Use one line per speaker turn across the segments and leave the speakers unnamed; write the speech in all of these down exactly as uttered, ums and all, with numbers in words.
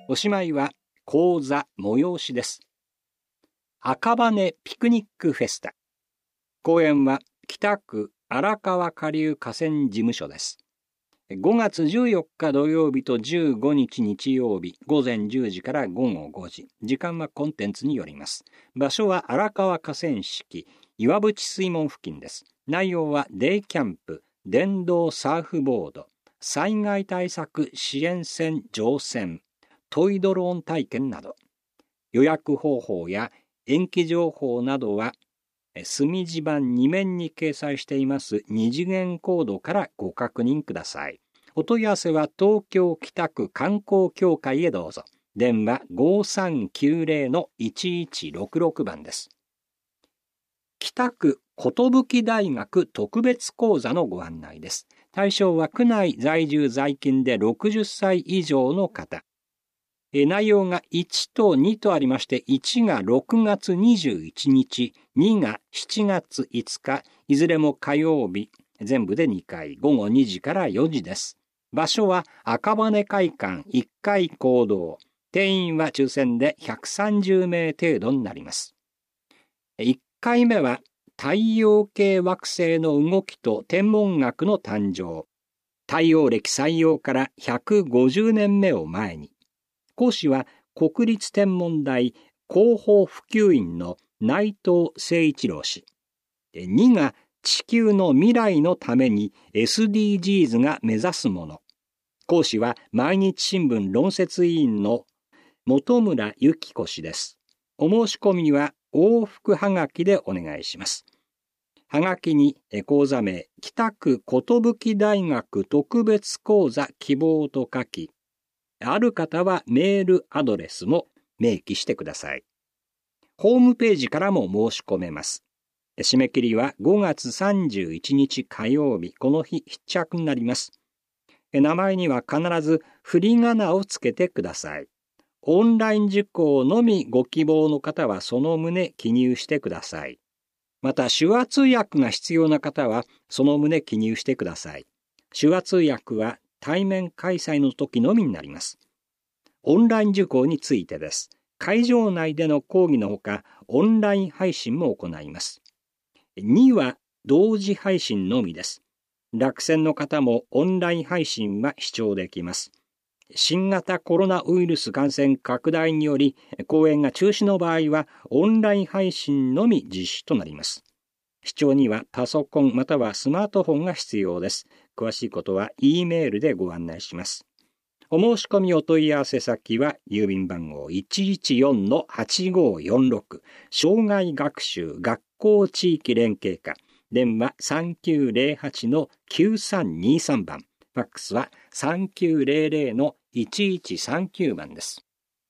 おしまいは講座催しです。赤羽ピクニックフェスタ。公演は北区荒川下流河川事務所です。ごがつじゅうよっか土曜日とじゅうごにち日曜日、ごぜんじゅうじからごごごじ。時間はコンテンツによります。場所は荒川河川敷岩淵水門付近です。内容はデイキャンプ、電動サーフボード、災害対策支援船乗船、トイドローン体験など。予約方法や延期情報などは墨字版に面に掲載しています二次元コードからご確認ください。お問い合わせは東京北区観光協会へどうぞ。電話 ごさんきゅうぜろのいちいちろくろく 番です。北区寿大学特別講座のご案内です。対象は区内在住在勤でろくじゅっさい以上の方。内容がいちとにとありまして、いちがろくがつにじゅういちにち、にがしちがついつか、いずれも火曜日、全部でにかい、ごごにじからよじです。場所は赤羽会館いっかい講堂。定員は抽選でひゃくさんじゅうめい程度になります。いっかいめは太陽系惑星の動きと天文学の誕生。太陽暦採用からひゃくごじゅうねんめを前に。講師は国立天文台広報普及員の内藤誠一郎氏。にが地球の未来のために エスディージーズ が目指すもの。講師は毎日新聞論説委員の本村由紀子氏です。お申し込みは往復はがきでお願いします。はがきに講座名北区寿大学特別講座希望と書き、ある方はメールアドレスも明記してください。ホームページからも申し込めます。締め切りはごがつさんじゅういちにち火曜日、この日必着になります。名前には必ず振り仮名をつけてください。オンライン受講のみご希望の方はその旨記入してください。また手話通訳が必要な方はその旨記入してください。手話通訳は対面開催の時のみになります。オンライン受講についてです。会場内での講義のほか、オンライン配信も行います。には同時配信のみです。落選の方もオンライン配信は視聴できます。新型コロナウイルス感染拡大により、講演が中止の場合は、オンライン配信のみ実施となります。視聴にはパソコンまたはスマートフォンが必要です。詳しいことは E メールでご案内します。お申し込みお問い合わせ先は郵便番号 いちいちよんのはちごよんろく 障害学習学校地域連携課、電話さんきゅうぜろはちのきゅうさんにさん 番、ファックスはさんきゅうぜろぜろのいちいちさんきゅう 番です。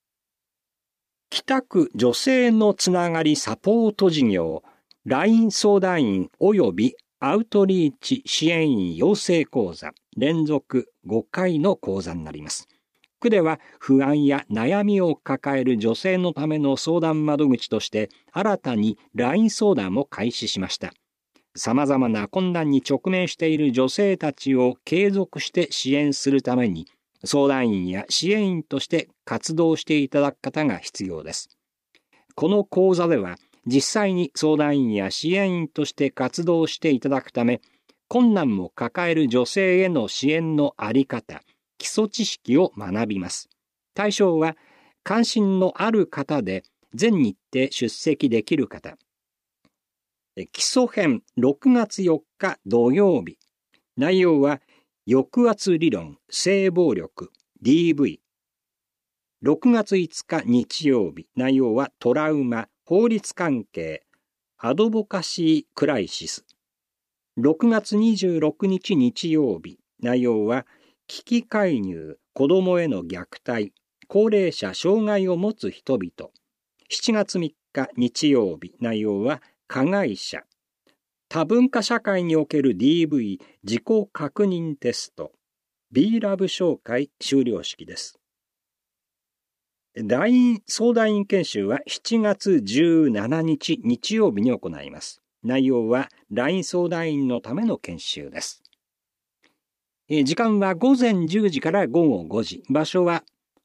北区女性のつながりサポート事業 ライン 相談員及びアウトリーチ支援員養成講座、連続ごかいの講座になります。区では不安や悩みを抱える女性のための相談窓口として新たに ライン 相談を開始しました。様々な困難に直面している女性たちを継続して支援するために、相談員や支援員として活動していただく方が必要です。この講座では、実際に相談員や支援員として活動していただくため、困難を抱える女性への支援のあり方、基礎知識を学びます。対象は、関心のある方で全日程出席できる方。基礎編ろくがつよっか土曜日。内容は、抑圧理論、性暴力、ディーブイ。ろくがついつか日曜日。内容はトラウマ、法律関係、アドボカシークライシス。ろくがつにじゅうろくにち日曜日。内容は危機介入、子どもへの虐待、高齢者、障害を持つ人々。しちがつみっか日曜日。内容は加害者。多文化社会における ディーブイ 自己確認テスト B ラブ紹介修了式です。ライン 相談員研修はしちがつじゅうしちにち日曜日に行います。内容は ライン 相談員のための研修です。時間はごぜんじゅうじからごごごじ。場所は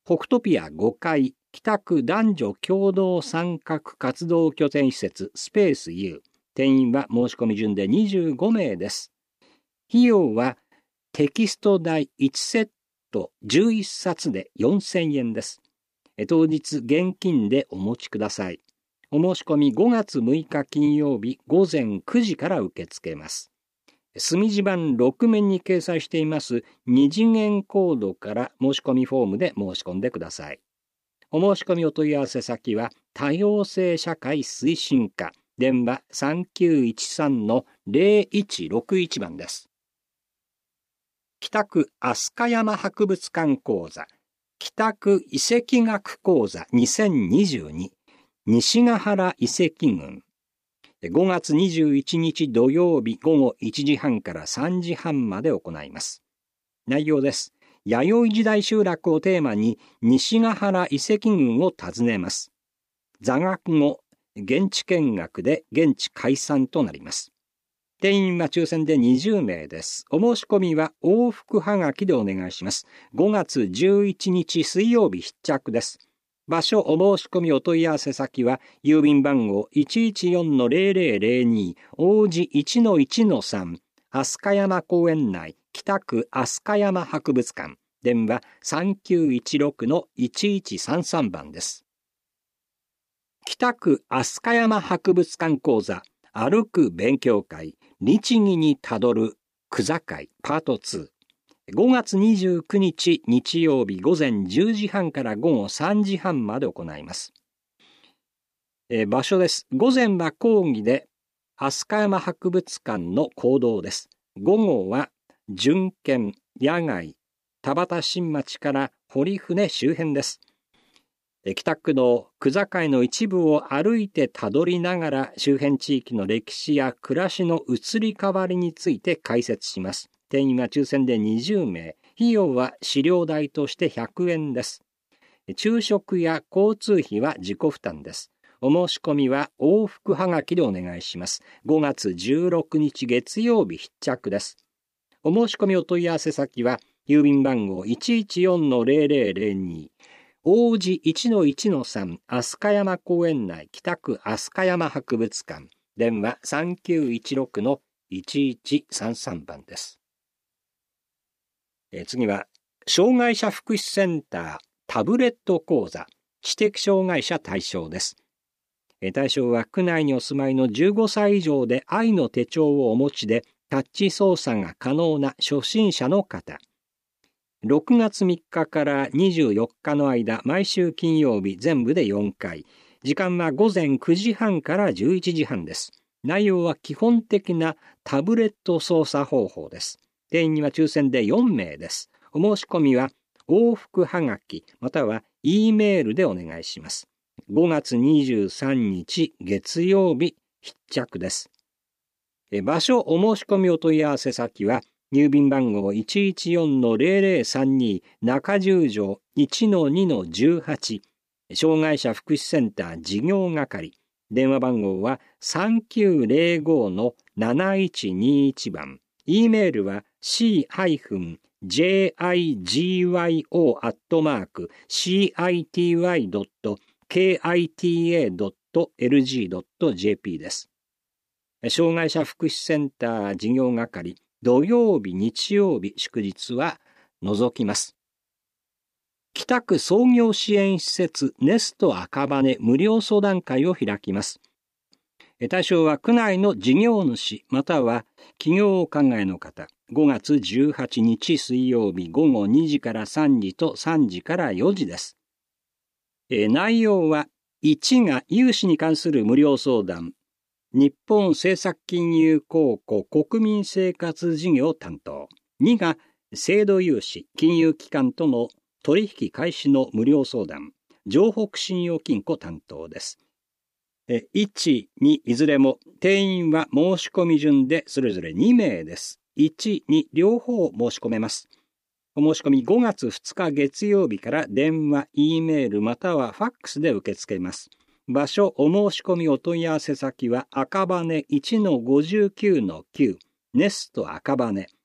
北トピアごかい北区男女共同参画活動拠点施設スペース U。定員は申し込み順でにじゅうごめいです。費用はテキスト代いちセットじゅういっさつでよんせんえんです。当日現金でお持ちください。お申し込みごがつむいか金曜日ごぜんくじから受け付けます。墨字版ろくめんに掲載しています二次元コードから申し込みフォームで申し込んでください。お申し込みお問い合わせ先は多様性社会推進課、電話 さんきゅういちさんのぜろいちろくいち 番です。北区飛鳥山博物館講座、北区遺跡学講座にせんにじゅうに、西ヶ原遺跡群。ごがつにじゅういちにち土曜日ごごいちじはんからさんじはんまで行います。内容です。弥生時代集落をテーマに西ヶ原遺跡群を訪ねます。座学後、現地見学で現地解散となります。定員は抽選でにじゅうめいです。お申し込みは往復はがきでお願いします。ごがつじゅういちにち水曜日必着です。場所お申し込みお問い合わせ先は郵便番号 いちいちよんのぜろぜろぜろに 王子 いちのいちのさん 飛鳥山公園内北区飛鳥山博物館、電話 さんきゅういちろくのいちいちさんさん 番です。北区飛鳥山博物館講座歩く勉強会律儀にたどる区境パートツー。ごがつにじゅうくにち日曜日ごぜんじゅうじはんからごごさんじはんまで行います。えー、場所です。午前は講義で飛鳥山博物館の講堂です。午後は巡検、野外、田端新町から堀船周辺です。北区の区境の一部を歩いてたどりながら周辺地域の歴史や暮らしの移り変わりについて解説します。定員は抽選でにじゅうめい、費用は資料代としてひゃくえんです。昼食や交通費は自己負担です。お申し込みは往復はがきでお願いします。ごがつじゅうろくにち月曜日必着です。お申し込みお問い合わせ先は郵便番号 いちいちよんのぜろぜろぜろに、王子 いちのいちのさん 飛鳥山公園内北区飛鳥山博物館、電話 さんきゅういちろくのいちいちさんさん 番です。え次は障害者福祉センタータブレット講座知的障害者対象です。え対象は区内にお住まいのじゅうごさい以上で愛の手帳をお持ちでタッチ操作が可能な初心者の方。ろくがつみっかからにじゅうよっかの間、毎週金曜日全部でよんかい。時間はごぜんくじはんからじゅういちじはんです。内容は基本的なタブレット操作方法です。定員には抽選でよんめいです。お申し込みは往復はがきまたは E メールでお願いします。ごがつにじゅうさんにち月曜日必着です。場所お申し込みお問い合わせ先は郵便番号 いちいちよんのぜろぜろさんに 中十条 いちのにのじゅうはち 障害者福祉センター事業係、電話番号は さんきゅうぜろごのなないちにいち 番、E メールは シージェイアイジーワイオー アットマーク シーアイティーワイ ドット ケーアイティーエー ドット エルジー ドット ジェーピー です。障害者福祉センター事業係、土曜日、日曜日、祝日は除きます。北区創業支援施設ネスト赤羽無料相談会を開きます。対象は区内の事業主または起業をお考えの方。ごがつじゅうはちにち水曜日ごごにじからさんじとさんじからよじです。え内容はいちが融資に関する無料相談、日本政策金融公庫国民生活事業担当、にが制度融資金融機関との取引開始の無料相談、城北信用金庫担当です。いち、にいずれも定員は申し込み順でそれぞれにめいです。いち、に両方申し込めます。お申し込みごがつふつか月曜日から電話、E メールまたはファックスで受け付けます。場所、お申し込みお問い合わせ先は赤羽 いちのごじゅうきゅうのきゅう ネスト赤羽。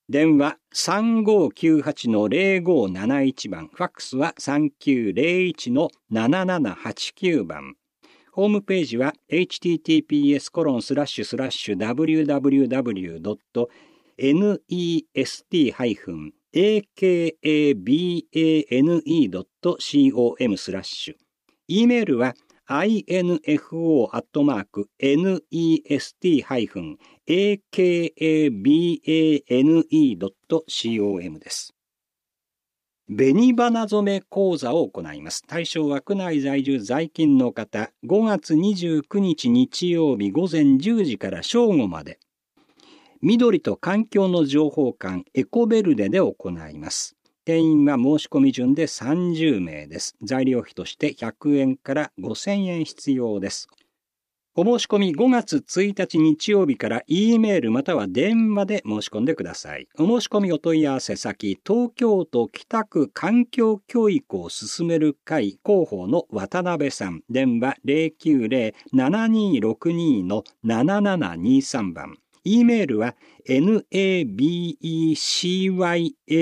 電話 さんごきゅうはちのゼロごなないち 番、ファックスは さんきゅうゼロいちのななななはちきゅう 番。ホームページは エイチティーティーピーエスコロンスラッシュスラッシュダブリューダブリューダブリュードットネストハイフンエーケーエービーエーエヌイードットコムスラッシュ。e メールは インフォ アットマーク ネストハイフンエーケーエービーエーエヌイードットコム です。紅花染め講座を行います。対象は区内在住在勤の方、ごがつにじゅうくにち日曜日午前じゅうじから正午まで。緑と環境の情報館エコベルデで行います。定員は申し込み順でさんじゅうめいです。材料費としてひゃくえんからごせんえん必要です。お申し込みごがつついたち日曜日から E メールまたは電話で申し込んでください。お申し込みお問い合わせ先、東京都北区環境教育を進める会広報の渡辺さん、電話 ゼロきゅうゼロ ななにろくに のななななにさん 番。E メールは ナベクワ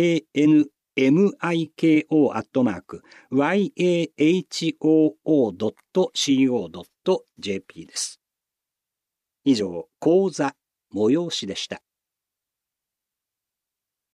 miko アットマーク ワイエーエイチオーオードットコードットジェーピー です。以上、講座、催しでした。